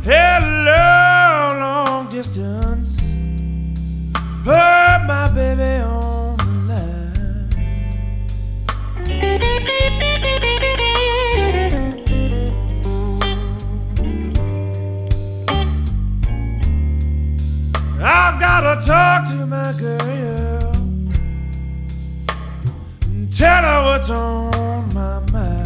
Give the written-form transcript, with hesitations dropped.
Hello, long distance. Put my baby on the line. I've gotta talk to my girl and tell her what's on my mind.